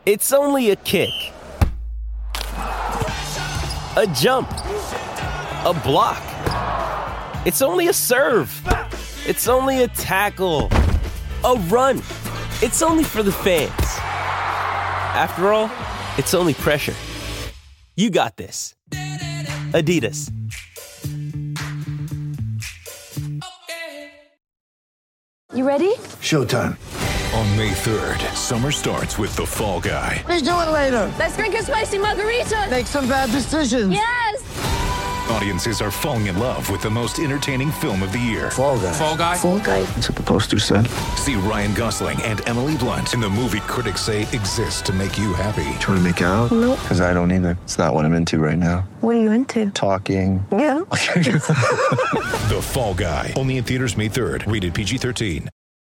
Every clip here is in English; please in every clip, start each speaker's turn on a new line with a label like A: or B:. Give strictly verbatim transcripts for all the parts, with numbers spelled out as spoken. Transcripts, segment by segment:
A: It's only a kick, a jump, a block. It's only a serve. It's only a tackle, a run. It's only for the fans. After all, it's only pressure. You got this. Adidas.
B: You ready?
C: Showtime.
D: On May third, summer starts with The Fall Guy.
C: Let's do it later.
B: Let's drink a spicy margarita.
C: Make some bad decisions.
B: Yes!
D: Audiences are falling in love with the most entertaining film of the year.
C: Fall Guy.
D: Fall Guy?
B: Fall Guy.
C: That's what the poster said.
D: See Ryan Gosling and Emily Blunt in the movie critics say exists to make you happy.
C: Trying to make it out?
B: Nope.
C: Because I don't either. It's not what I'm into right now.
B: What are you into?
C: Talking.
B: Yeah.
D: The Fall Guy. Only in theaters May third. Rated P G thirteen.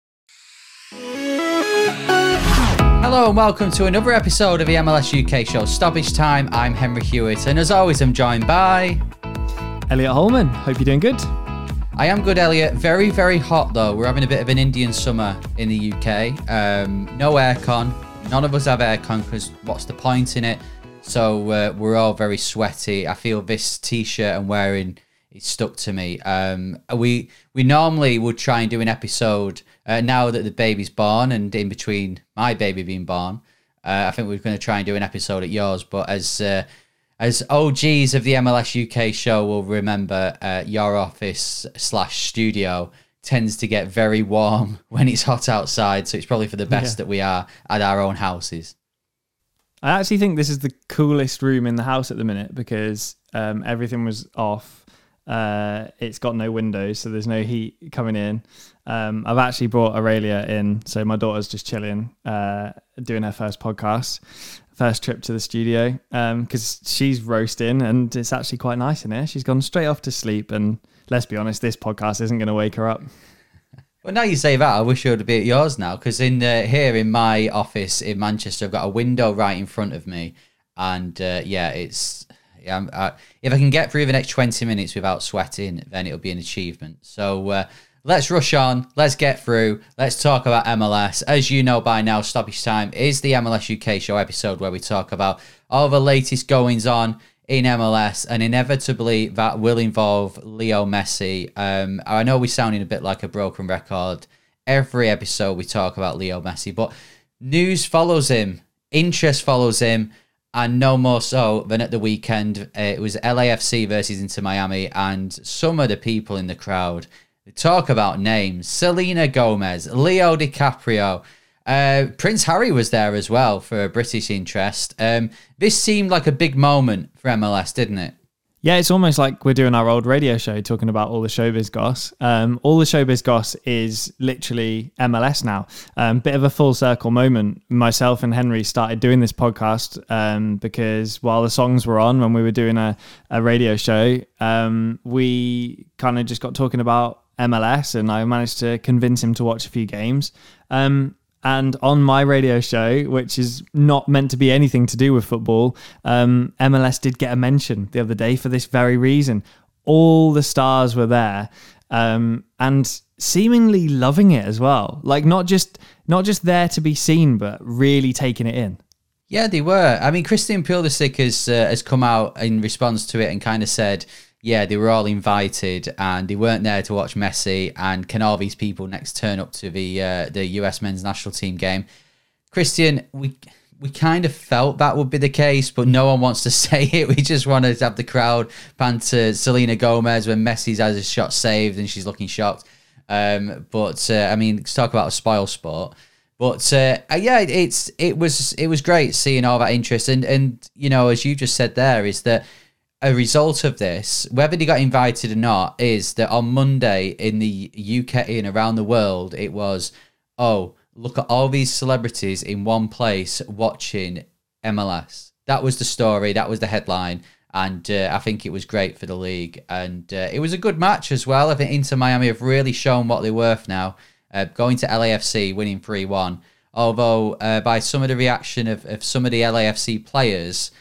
E: Hello and welcome to another episode of the M L S U K show, Stoppage Time. I'm Henry Hewitt, and as always, I'm joined by
F: Elliot Holman. Hope you're doing good.
E: I am good, Elliot. Very, very hot though. We're having a bit of an Indian summer in the U K. Um, no aircon. None of us have aircon because what's the point in it? So uh, we're all very sweaty. I feel this t-shirt I'm wearing is stuck to me. Um, we we normally would try and do an episode uh, now that the baby's born, and in between my baby being born, uh, I think we're going to try and do an episode at yours. But as uh, as O Gs of the M L S U K show will remember, uh, your office slash studio tends to get very warm when it's hot outside. So it's probably for the best
F: Yeah.
E: that we are at our own houses.
F: I actually think this is the coolest room in the house at the minute because um, everything was off. Uh, it's got no windows, so there's no heat coming in. Um, I've actually brought Aurelia in, so my daughter's just chilling, uh, doing her first podcast, first trip to the studio, because um, she's roasting, and it's actually quite nice in here. She's gone straight off to sleep, and let's be honest, this podcast isn't going to wake her up.
E: Well, now you say that, I wish I would be at yours now, because in uh, here in my office in Manchester, I've got a window right in front of me, and uh, yeah, it's yeah. I, if I can get through the next twenty minutes without sweating, then it'll be an achievement. So uh, let's rush on. Let's get through. Let's talk about M L S. As you know by now, Stoppage Time is the M L S U K show episode where we talk about all the latest goings on in M L S, and inevitably that will involve Leo Messi. Um, I know we're sounding a bit like a broken record. Every episode we talk about Leo Messi, but news follows him, interest follows him, and no more so than at the weekend. Uh, it was L A F C versus Inter Miami, and some of the people in the crowd, they talk about names. Selena Gomez, Leo DiCaprio, Uh, Prince Harry was there as well for a British interest. Um, this seemed like a big moment for M L S, didn't it?
F: Yeah, it's almost like we're doing our old radio show talking about all the showbiz goss. Um, all the showbiz goss is literally M L S now. Um, bit of a full circle moment. Myself and Henry started doing this podcast um, because while the songs were on, when we were doing a, a radio show, um, we kind of just got talking about M L S, and I managed to convince him to watch a few games. Um, And on my radio show, which is not meant to be anything to do with football, um, M L S did get a mention the other day for this very reason. All the stars were there um, and seemingly loving it as well. Like not just not just there to be seen, but really taking it in.
E: Yeah, they were. I mean, Christian Pulisic has, uh, has come out in response to it and kind of said, yeah, they were all invited and they weren't there to watch Messi, and can all these people next turn up to the uh, the U S men's national team game? Christian, we we kind of felt that would be the case, but no one wants to say it. We just wanted to have the crowd pan to Selena Gomez when Messi's has his shot saved and she's looking shocked. Um, but, uh, I mean, let's talk about a spoil sport. But, uh, yeah, it's it was it was great seeing all that interest. And, and, you know, as you just said there, is that a result of this, whether they got invited or not, is that on Monday in the U K and around the world, it was, oh, look at all these celebrities in one place watching M L S. That was the story. That was the headline. And uh, I think it was great for the league. And uh, it was a good match as well. I think Inter Miami have really shown what they're worth now. Uh, going to L A F C, winning three one. Although uh, by some of the reaction of, of some of the L A F C players,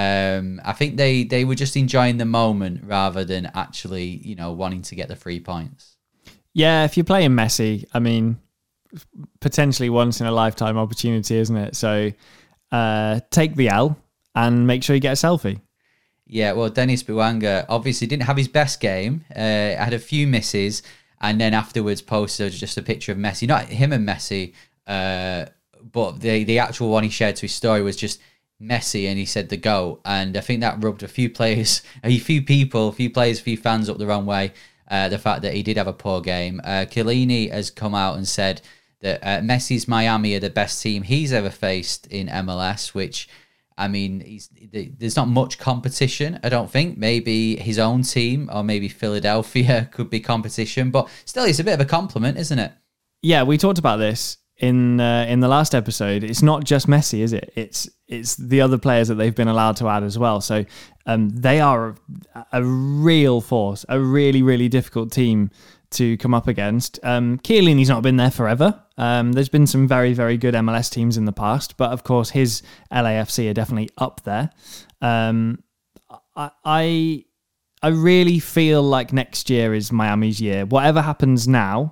E: Um, I think they, they were just enjoying the moment rather than actually, you know, wanting to get the three points.
F: Yeah, if you're playing Messi, I mean, potentially once in a lifetime opportunity, isn't it? So uh, take the L and make sure you get a selfie.
E: Yeah, well, Dennis Bouanga obviously didn't have his best game, uh, had a few misses, and then afterwards posted just a picture of Messi, not him and Messi, uh, but the the actual one he shared to his story was just Messi, and he said the GOAT, and I think that rubbed a few players, a few people, a few players, a few fans up the wrong way, uh, the fact that he did have a poor game. Uh, Chiellini has come out and said that uh, Messi's Miami are the best team he's ever faced in M L S, which... I mean, he's, there's not much competition, I don't think. Maybe his own team or maybe Philadelphia could be competition. But still, it's a bit of a compliment, isn't it?
F: Yeah, we talked about this in uh, in the last episode. It's not just Messi, is it? It's it's the other players that they've been allowed to add as well. So um, they are a, a real force, a really, really difficult team to come up against. Um, Chiellini's not been there forever. Um, there's been some very, very good M L S teams in the past, but of course his L A F C are definitely up there. Um, I, I, I really feel like next year is Miami's year. Whatever happens now,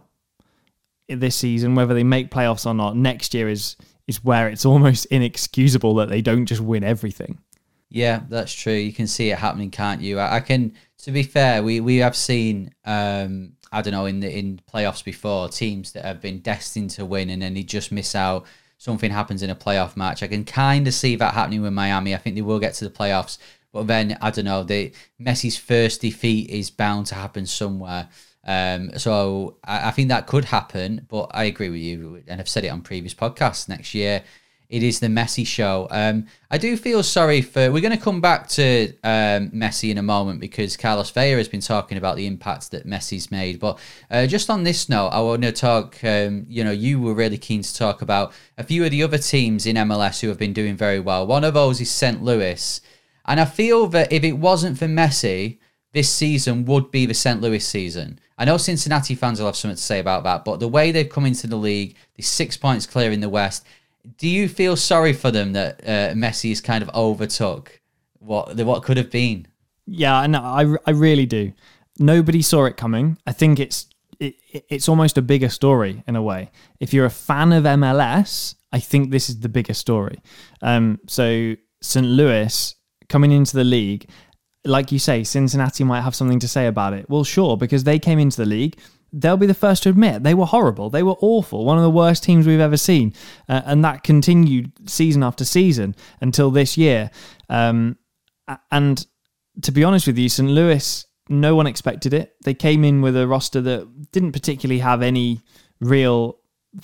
F: this season, whether they make playoffs or not, next year is is where it's almost inexcusable that they don't just win everything.
E: Yeah, that's true. You can see it happening, can't you? I, I can. To be fair, we we have seen. Um, I don't know, in the in playoffs before, teams that have been destined to win and then they just miss out. Something happens in a playoff match. I can kind of see that happening with Miami. I think they will get to the playoffs. But then, I don't know, they, Messi's first defeat is bound to happen somewhere. Um, so I, I think that could happen. But I agree with you. And I've said it on previous podcasts. Next year, it is the Messi show. Um, I do feel sorry for... We're going to come back to um, Messi in a moment because Carlos Vela has been talking about the impact that Messi's made. But uh, just on this note, I want to talk... Um, you know, you were really keen to talk about a few of the other teams in M L S who have been doing very well. One of those is Saint Louis. And I feel that if it wasn't for Messi, this season would be the Saint Louis season. I know Cincinnati fans will have something to say about that, but the way they've come into the league, they're six points clear in the West... Do you feel sorry for them that uh, Messi has kind of overtook what what could have been?
F: Yeah, no, I, I really do. Nobody saw it coming. I think it's it, it's almost a bigger story in a way. If you're a fan of M L S, I think this is the bigger story. Um, so Saint Louis coming into the league, like you say, Cincinnati might have something to say about it. Well, sure, because they came into the league. They'll be the first to admit they were horrible. They were awful. One of the worst teams we've ever seen. Uh, and that continued season after season until this year. Um, and to be honest with you, Saint Louis, no one expected it. They came in with a roster that didn't particularly have any real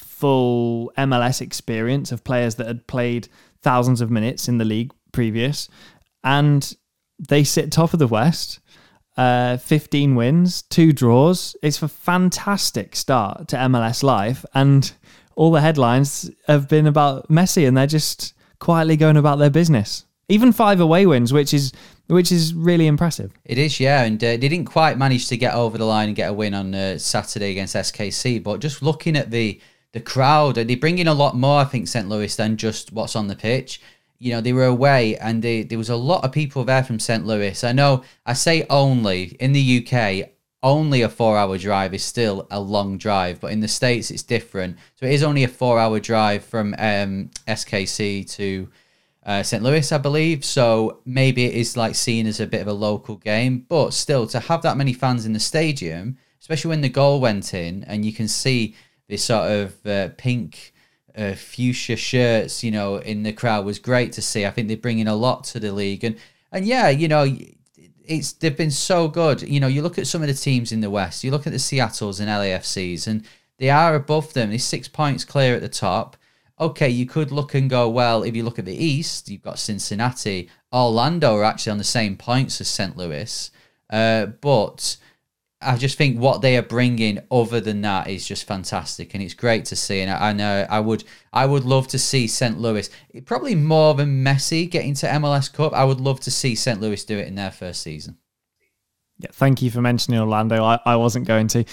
F: full M L S experience of players that had played thousands of minutes in the league previous. And they sit top of the West. Uh, fifteen wins, two draws. It's a fantastic start to M L S life, and all the headlines have been about Messi, and they're just quietly going about their business. Even five away wins, which is which is really impressive.
E: It is, yeah, and uh, they didn't quite manage to get over the line and get a win on uh, Saturday against S K C. But just looking at the the crowd, they bring in a lot more, I think, Saint Louis than just what's on the pitch. You know, they were away and they, there was a lot of people there from Saint Louis. I know, I say only, in the U K, only a four-hour drive is still a long drive, but in the States it's different. So it is only a four-hour drive from um, S K C to uh, Saint Louis, I believe. So maybe it is like seen as a bit of a local game, but still, to have that many fans in the stadium, especially when the goal went in, and you can see this sort of uh, pink... Uh, fuchsia shirts, you know, in the crowd was great to see. I think they're bringing a lot to the league, and and yeah, you know, it's they've been so good. You know, you look at some of the teams in the West, you look at the Seattles and L A F Cs, and they are above them. They're six points clear at the top. Okay, you could look and go, well, if you look at the East, you've got Cincinnati, Orlando are actually on the same points as Saint Louis, uh, but I just think what they are bringing other than that is just fantastic, and it's great to see. And I, I know I would, I would love to see Saint Louis, probably more than Messi getting to M L S Cup. I would love to see Saint Louis do it in their first season.
F: Yeah, thank you for mentioning Orlando. I, I wasn't going to.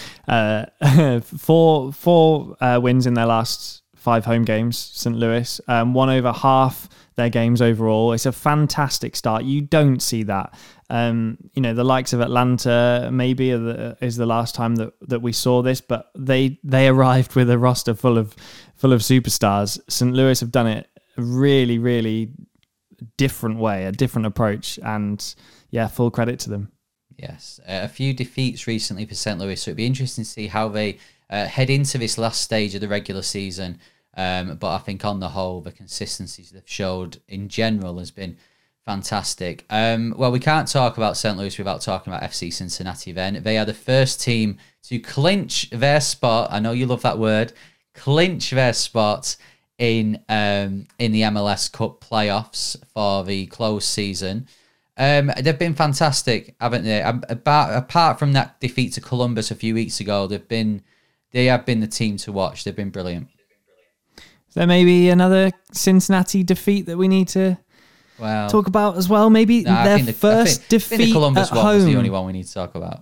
F: Uh, four four uh, wins in their last five home games, Saint Louis. Um, won over half their games overall. It's a fantastic start. You don't see that. Um, you know, the likes of Atlanta maybe are the, is the last time that, that we saw this, but they they arrived with a roster full of full of superstars. Saint Louis have done it a really, really different way, a different approach, and yeah, full credit to them.
E: Yes, uh, a few defeats recently for Saint Louis, so it'd be interesting to see how they uh, head into this last stage of the regular season. Um, but I think on the whole, the consistencies they've showed in general has been fantastic. Um, well, we can't talk about Saint Louis without talking about F C Cincinnati then. They are the first team to clinch their spot. I know you love that word. Clinch their spot in um, in the M L S Cup playoffs for the closed season. Um, they've been fantastic, haven't they? About, apart from that defeat to Columbus a few weeks ago, they've been they have been the team to watch. They've been brilliant.
F: Is there maybe another Cincinnati defeat that we need to
E: well,
F: talk about as well? Maybe
E: no,
F: their
E: the,
F: first
E: I think,
F: defeat
E: I think the Columbus
F: at
E: one
F: home
E: was the only one we need to talk about.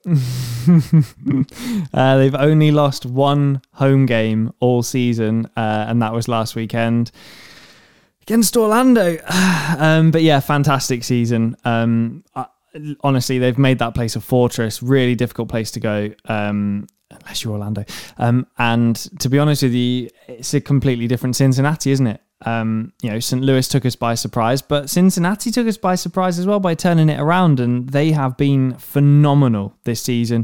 F: uh, they've only lost one home game all season, uh, and that was last weekend against Orlando. um, but yeah, fantastic season. Um, uh, honestly, they've made that place a fortress. Really difficult place to go. Um, Unless you're Orlando. Um, and to be honest with you, it's a completely different Cincinnati, isn't it? Um, you know, Saint Louis took us by surprise, but Cincinnati took us by surprise as well by turning it around, and they have been phenomenal this season.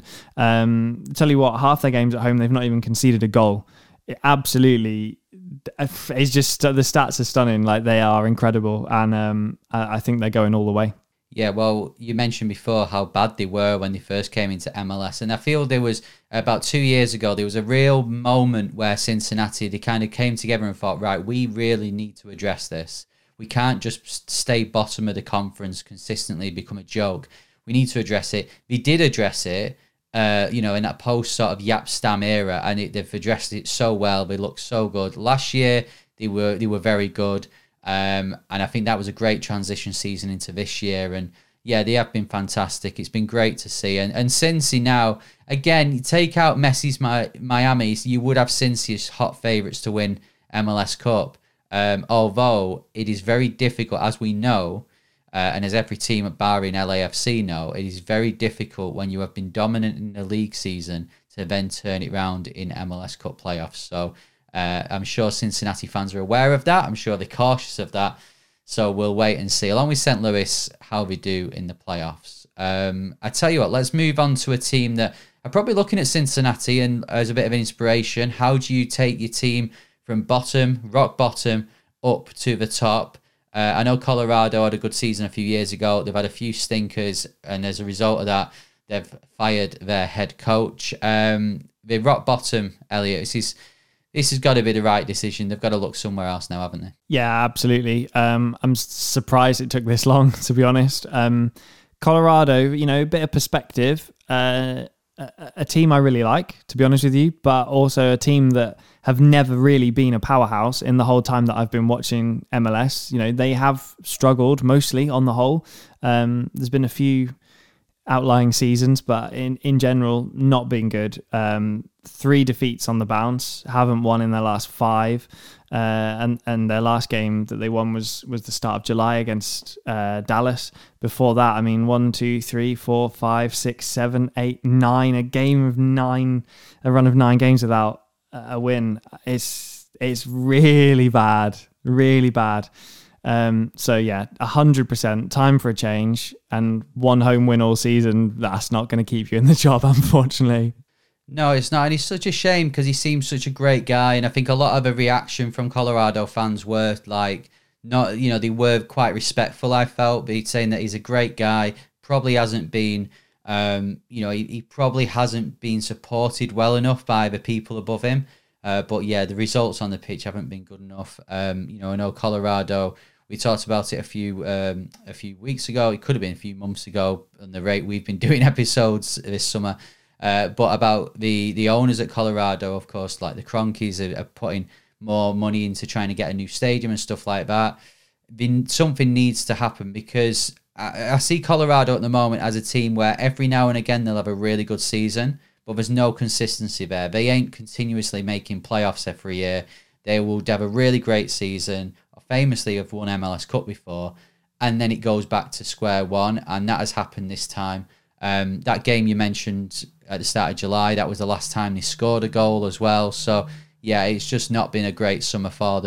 F: Um, tell you what, half their games at home, they've not even conceded a goal. It absolutely, it's just, the stats are stunning. Like, they are incredible, and um, I think they're going all the way.
E: Yeah, well, you mentioned before how bad they were when they first came into M L S. And I feel there was, about two years ago, there was a real moment where Cincinnati, they kind of came together and thought, right, we really need to address this. We can't just stay bottom of the conference consistently, become a joke. We need to address it. They did address it, uh, you know, in that post sort of Yap Stam era, and it, they've addressed it so well. They look so good. Last year, they were they were very good. Um, and I think that was a great transition season into this year. And yeah, they have been fantastic. It's been great to see. And and Cincy now, again, you take out Messi's Mi- Miami, you would have Cincy as hot favourites to win M L S Cup. Um, although it is very difficult, as we know, uh, and as every team at barring L A F C know, it is very difficult when you have been dominant in the league season to then turn it around in M L S Cup playoffs. So Uh, I'm sure Cincinnati fans are aware of that. I'm sure they're cautious of that. So we'll wait and see, along with Saint Louis, how they do in the playoffs. Um, I tell you what, let's move on to a team that are probably looking at Cincinnati and as a bit of an inspiration. How do you take your team from bottom, rock bottom, up to the top? Uh, I know Colorado had a good season a few years ago. They've had a few stinkers, and as a result of that, they've fired their head coach. Um, the rock bottom, Elliot, this is... This has got to be the right decision. They've got to look somewhere else now, haven't they?
F: Yeah, absolutely. Um, I'm surprised it took this long, to be honest. Um, Colorado, you know, a bit of perspective. Uh, a, a team I really like, to be honest with you, but also a team that have never really been a powerhouse in the whole time that I've been watching M L S. You know, they have struggled mostly on the whole. Um, there's been a few outlying seasons, but in, in general, not been good. Um, three defeats on the bounce, haven't won in their last five, uh, and and their last game that they won was was the start of July against uh, Dallas. Before that, I mean, one, two, three, four, five, six, seven, eight, nine, a game of nine, a run of nine games without a win. It's it's really bad, really bad. Um, so yeah, a hundred percent time for a change, and one home win all season. That's not going to keep you in the job, unfortunately.
E: No, it's not. And it's such a shame because he seems such a great guy. And I think a lot of the reaction from Colorado fans were like, not, you know, they were quite respectful, I felt, but he's saying that he's a great guy, probably hasn't been, um, you know, he, he probably hasn't been supported well enough by the people above him. Uh, but yeah, the results on the pitch haven't been good enough. Um, you know, I know Colorado, we talked about it a few um, a few weeks ago. It could have been a few months ago on the rate we've been doing episodes this summer. Uh, but about the, the owners at Colorado, of course, like the Cronkies are, are putting more money into trying to get a new stadium and stuff like that. Then something needs to happen, because I, I see Colorado at the moment as a team where every now and again they'll have a really good season, but there's no consistency there. They ain't continuously making playoffs every year. They will have a really great season, famously have won M L S Cup before, and then it goes back to square one, and that has happened this time. Um, that game you mentioned at the start of July, that was the last time they scored a goal as well. So, yeah, it's just not been a great summer for them.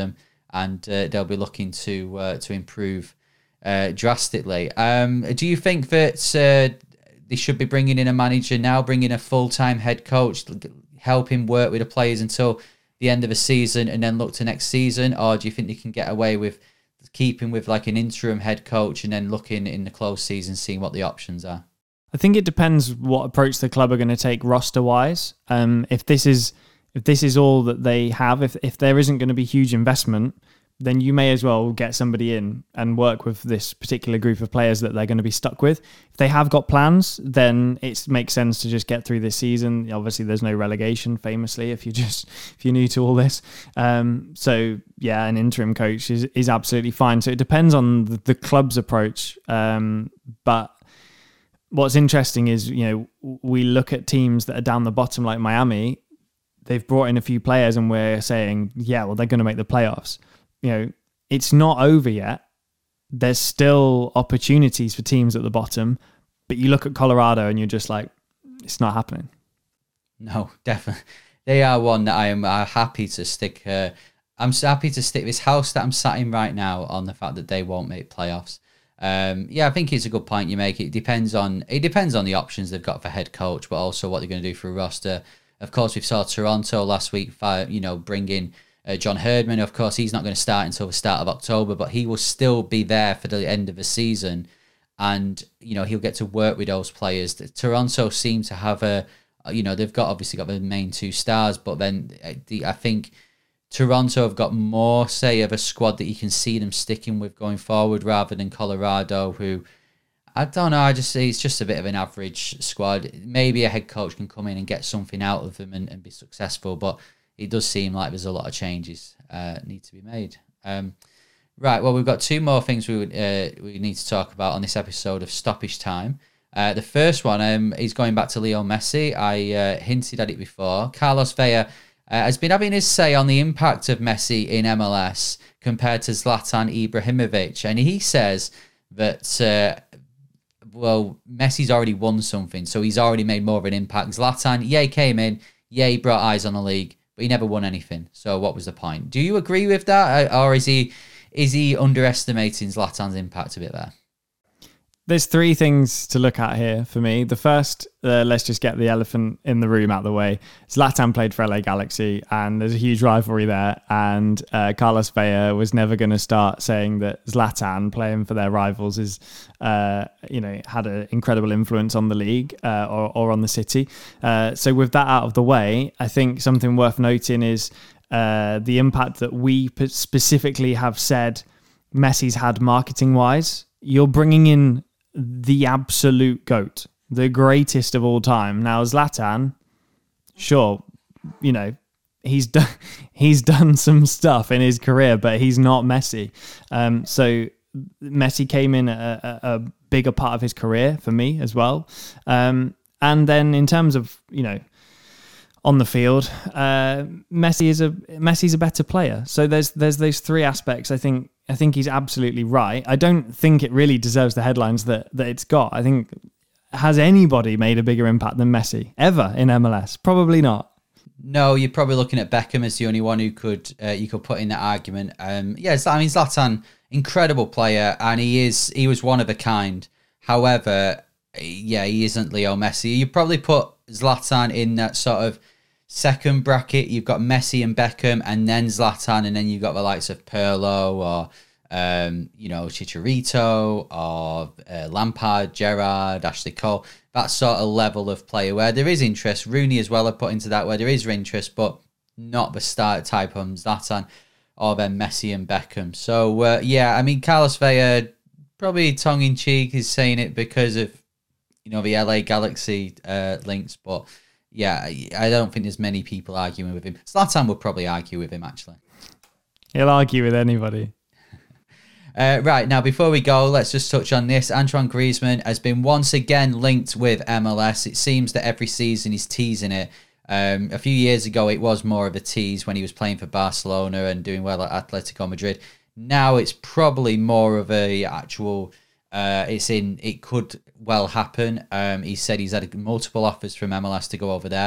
E: and uh, they'll be looking to uh, to improve uh, drastically. Um, do you think that uh, they should be bringing in a manager now, bringing a full-time head coach, help him work with the players until the end of the season and then look to next season? Or do you think they can get away with keeping with like an interim head coach and then looking in the close season, seeing what the options are?
F: I think it depends what approach the club are going to take roster-wise. Um, if this is if this is all that they have, if if there isn't going to be huge investment, then you may as well get somebody in and work with this particular group of players that they're going to be stuck with. If they have got plans, then it makes sense to just get through this season. Obviously, there's no relegation, famously, if you just if you're new to all this. Um, so yeah, an interim coach is is absolutely fine. So it depends on the, the club's approach. Um, but what's interesting is, you know, we look at teams that are down the bottom like Miami. They've brought in a few players, and we're saying, yeah, well, they're going to make the playoffs. You know, it's not over yet. There's still opportunities for teams at the bottom, but you look at Colorado and you're just like, it's not happening.
E: No, definitely. They are one that I am uh, happy to stick. Uh, I'm so happy to stick this house that I'm sat in right now on the fact that they won't make playoffs. Um, yeah, I think it's a good point you make. It depends on it depends on the options they've got for head coach, but also what they're going to do for a roster. Of course, we saw Toronto last week, you know, bring in Uh, John Herdman. Of course, he's not going to start until the start of October, but he will still be there for the end of the season, and you know he'll get to work with those players. Toronto seem to have a, you know, they've got obviously got the main two stars, but then the, I think Toronto have got more say of a squad that you can see them sticking with going forward, rather than Colorado, who I don't know. I just say it's just a bit of an average squad. Maybe a head coach can come in and get something out of them and, and be successful, but it does seem like there's a lot of changes uh, need to be made. Um, right, well, we've got two more things we would uh, we need to talk about on this episode of Stoppage Time. Uh, the first one um, is going back to Leo Messi. I uh, hinted at it before. Carlos Vela uh, has been having his say on the impact of Messi in M L S compared to Zlatan Ibrahimovic. And he says that, uh, well, Messi's already won something, so he's already made more of an impact. Zlatan, yeah, he came in, yeah, he brought eyes on the league, but he never won anything. So what was the point? Do you agree with that? Or is he is he underestimating Zlatan's impact a bit there?
F: There's three things to look at here for me. The first, uh, let's just get the elephant in the room out of the way. Zlatan played for L A Galaxy, and there's a huge rivalry there. And uh, Carlos Vela was never going to start saying that Zlatan playing for their rivals is, uh, you know, had an incredible influence on the league uh, or, or on the city. Uh, so with that out of the way, I think something worth noting is uh, the impact that we specifically have said Messi's had marketing-wise. You're bringing in the absolute GOAT, the greatest of all time. Now, Zlatan, sure, you know, he's done he's done some stuff in his career, but he's not Messi. Um, so Messi came in a, a, a bigger part of his career for me as well. Um, and then in terms of, you know, on the field, uh, Messi is a Messi's a better player. So there's there's those three aspects. I think I think he's absolutely right. I don't think it really deserves the headlines that that it's got. I think, has anybody made a bigger impact than Messi ever in M L S? Probably not.
E: No, you're probably looking at Beckham as the only one who could uh, you could put in that argument. Um, yeah, I mean Zlatan, incredible player, and he is he was one of a kind. However, yeah, he isn't Leo Messi. You probably put Zlatan in that sort of second bracket. You've got Messi and Beckham, and then Zlatan, and then you've got the likes of Pirlo or um, you know, Chicharito or uh, Lampard, Gerrard, Ashley Cole. That sort of level of player where there is interest. Rooney as well, I've put into that, where there is interest, but not the start type on Zlatan or then Messi and Beckham. So uh, yeah, I mean Carlos Vela, probably tongue in cheek, is saying it because of, you know, the L A Galaxy uh, links, but yeah, I don't think there's many people arguing with him. Zlatan would probably argue with him, actually.
F: He'll argue with anybody.
E: uh, right, now, before we go, let's just touch on this. Antoine Griezmann has been once again linked with M L S. It seems that every season he's teasing it. Um, a few years ago, it was more of a tease when he was playing for Barcelona and doing well at Atletico Madrid. Now it's probably more of a actual... Uh, it's in. It could well happen. Um, he said he's had multiple offers from M L S to go over there.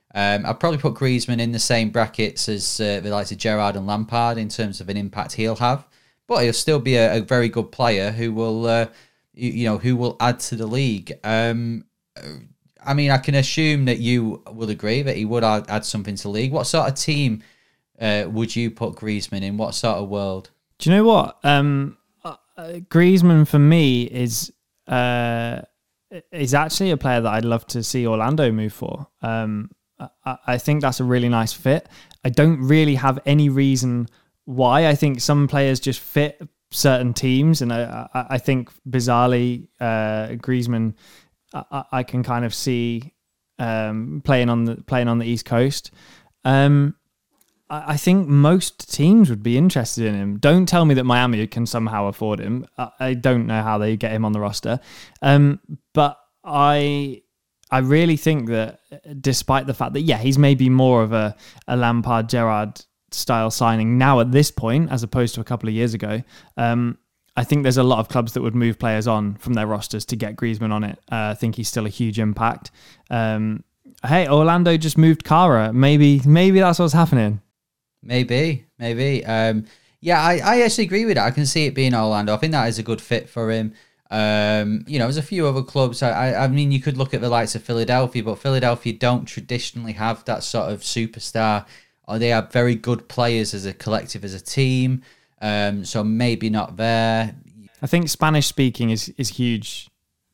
E: Um, I'd probably put Griezmann in the same brackets as uh, the likes of Gerrard and Lampard in terms of an impact he'll have, but he'll still be a, a very good player who will, uh, you, you know, who will add to the league. Um, I mean, I can assume that you will agree that he would add, add something to the league. What sort of team uh, would you put Griezmann in? What sort of world?
F: Do you know what? Um, uh, Griezmann for me is uh, is actually a player that I'd love to see Orlando move for. Um, I, I think that's a really nice fit. I don't really have any reason why. I think some players just fit certain teams, and I, I, I think bizarrely, uh, Griezmann, I, I can kind of see um, playing on the playing on the East Coast. Um, I, I think most teams would be interested in him. Don't tell me that Miami can somehow afford him. I, I don't know how they get him on the roster, um, but I. I really think that despite the fact that, yeah, he's maybe more of a, a Lampard, Gerrard style signing now at this point, as opposed to a couple of years ago, um, I think there's a lot of clubs that would move players on from their rosters to get Griezmann on it. Uh, I think he's still a huge impact. Um, hey, Orlando just moved Kara. Maybe maybe that's what's happening.
E: Maybe, maybe. Um, yeah, I, I actually agree with that. I can see it being Orlando. I think that is a good fit for him. Um, you know, there's a few other clubs. I, I mean, you could look at the likes of Philadelphia, but Philadelphia don't traditionally have that sort of superstar, or they have very good players as a collective, as a team. Um, so maybe not there.
F: I think Spanish speaking is is huge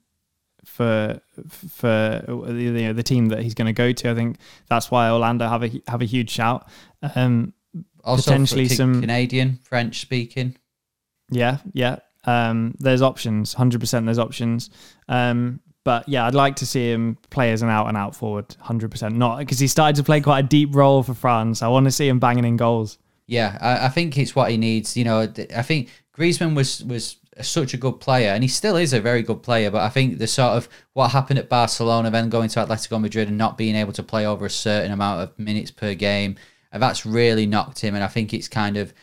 F: for for you know, the team that he's going to go to. I think that's why Orlando have a have a huge shout. Um,
E: also,
F: potentially
E: for
F: some
E: Canadian French speaking.
F: Yeah, yeah. Um, there's options, one hundred percent there's options. Um, but yeah, I'd like to see him play as an out and out forward, one hundred percent. Not because he started to play quite a deep role for France. I want to see him banging in goals.
E: Yeah, I, I think it's what he needs. You know, I think Griezmann was was such a good player, and he still is a very good player. But I think the sort of what happened at Barcelona, then going to Atletico Madrid and not being able to play over a certain amount of minutes per game, that's really knocked him. And I think it's kind of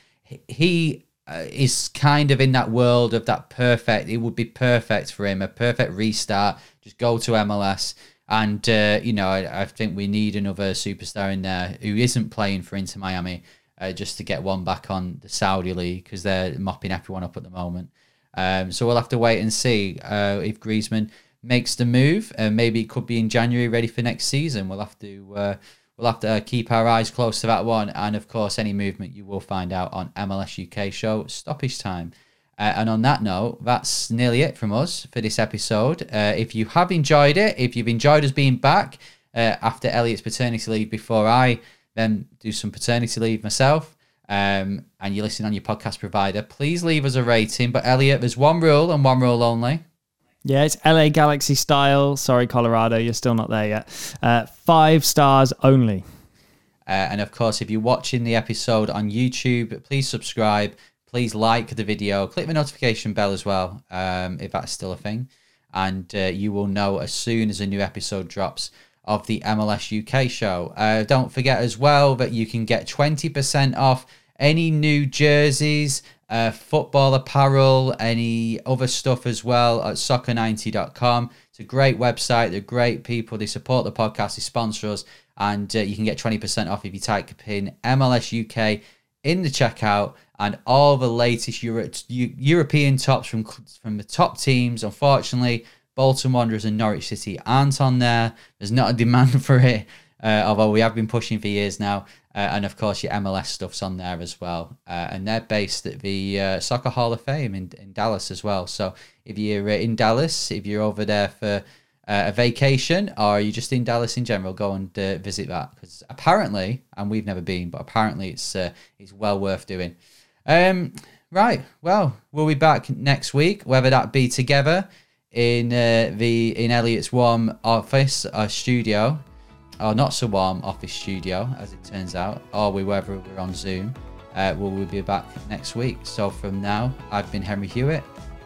E: he. Uh, is kind of in that world of that perfect, it would be perfect for him, a perfect restart, just go to M L S. And, uh, you know, I, I think we need another superstar in there who isn't playing for Inter Miami uh, just to get one back on the Saudi League because they're mopping everyone up at the moment. Um, so we'll have to wait and see uh, if Griezmann makes the move. Uh, maybe it could be in January, ready for next season. We'll have to... Uh, We'll have to keep our eyes close to that one. And, of course, any movement you will find out on M L S U K show Stoppage Time. Uh, and on that note, that's nearly it from us for this episode. Uh, if you have enjoyed it, if you've enjoyed us being back uh, after Elliot's paternity leave before I then do some paternity leave myself, um, and you listen on your podcast provider, please leave us a rating. But, Elliot, there's one rule and one rule only.
F: Yeah, it's L A Galaxy style. Sorry, Colorado, you're still not there yet. Uh, five stars only.
E: Uh, and of course, if you're watching the episode on YouTube, please subscribe. Please like the video. Click the notification bell as well, um, if that's still a thing. And uh, you will know as soon as a new episode drops of the M L S U K show. Uh, don't forget as well that you can get twenty percent off any new jerseys, Uh, football apparel, any other stuff as well at soccer ninety dot com. It's a great website. They're great people. They support the podcast. They sponsor us. And uh, you can get twenty percent off if you type in M L S U K in the checkout. And all the latest Euro- European tops from, from the top teams. Unfortunately, Bolton Wanderers and Norwich City aren't on there. There's not a demand for it. Uh, although we have been pushing for years now. Uh, and of course, your M L S stuff's on there as well. Uh, and they're based at the uh, Soccer Hall of Fame in, in Dallas as well. So if you're uh, in Dallas, if you're over there for uh, a vacation, or you're just in Dallas in general, go and uh, visit that. Because apparently, and we've never been, but apparently it's uh, it's well worth doing. Um, right, well, we'll be back next week, whether that be together in uh, the in Elliot's warm office or studio. Or not so warm office studio, as it turns out, or we whether we're on Zoom. Uh, well, we'll be back next week. So from now, I've been Henry Hewitt.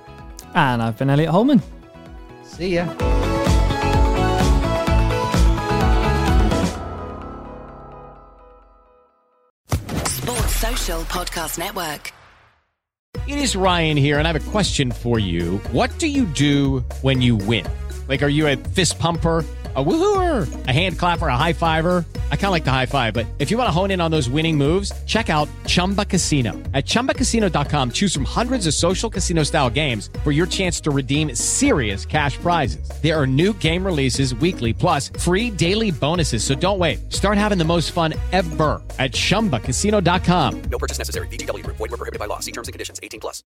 F: And I've been Elliot Holman.
E: See ya.
G: Sports Social Podcast Network.
H: It is Ryan here, and I have a question for you. What do you do when you win? Like, are you a fist pumper, a woo-hooer, a hand clapper, a high fiver? I kind of like the high five, but if you want to hone in on those winning moves, check out Chumba Casino. At chumba casino dot com, choose from hundreds of social casino style games for your chance to redeem serious cash prizes. There are new game releases weekly, plus free daily bonuses. So don't wait. Start having the most fun ever at chumba casino dot com.
I: No purchase necessary. V G W Group. Void where prohibited by law. See terms and conditions. eighteen plus.